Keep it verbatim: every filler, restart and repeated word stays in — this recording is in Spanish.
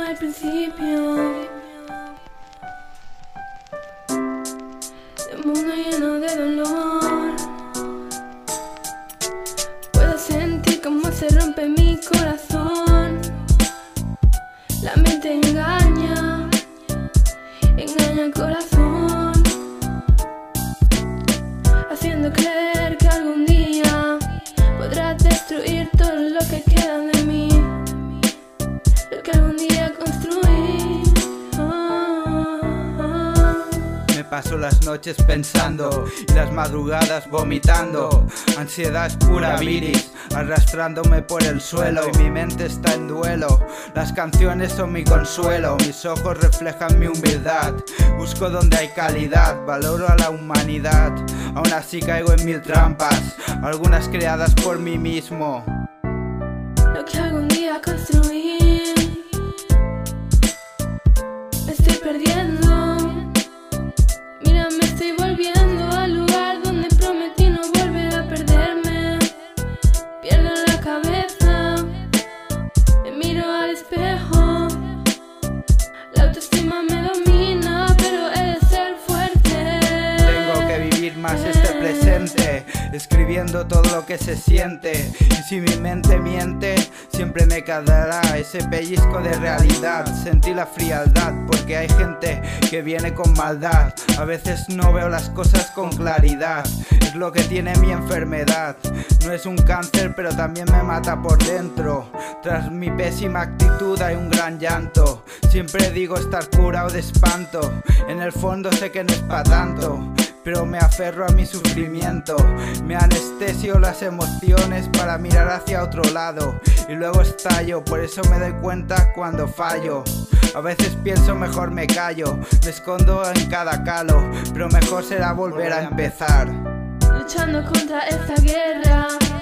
hay principio de un mundo lleno de dolor. Puedo sentir cómo se rompe mi corazón. La mente engaña, engaña el corazón, haciendo creer que algún día podrás destruir todo lo que queda de mí, lo que algún día construí. Oh, oh. Me paso las noches pensando y las madrugadas vomitando. Ansiedad es pura viris, arrastrándome por el suelo, y mi mente está en duelo. Las canciones son mi consuelo, mis ojos reflejan mi humildad. Busco donde hay calidad, valoro a la humanidad. Aún así caigo en mil trampas, algunas creadas por mí mismo. Lo que algún día construí, me estoy perdiendo. Mira, me estoy volviendo al lugar donde prometí no volver a perderme. Pierdo la cabeza, me miro al espejo. La autoestima me domina, pero he de ser fuerte. Tengo que vivir más este presente, escribiendo todo lo que se siente. Y si mi mente miente, siempre me quedará ese pellizco de realidad. Sentí la frialdad porque hay gente que viene con maldad. A veces no veo las cosas con claridad, es lo que tiene mi enfermedad. No es un cáncer, pero también me mata por dentro. Tras mi pésima actitud hay un gran llanto. Siempre digo estar curado de espanto, en el fondo sé que no es pa' tanto, pero me aferro a mi sufrimiento. Me anestesio las emociones para mirar hacia otro lado y luego estallo, por eso me doy cuenta cuando fallo. A veces pienso mejor me callo, me escondo en cada calo, pero mejor será volver a empezar. Luchando contra esta guerra,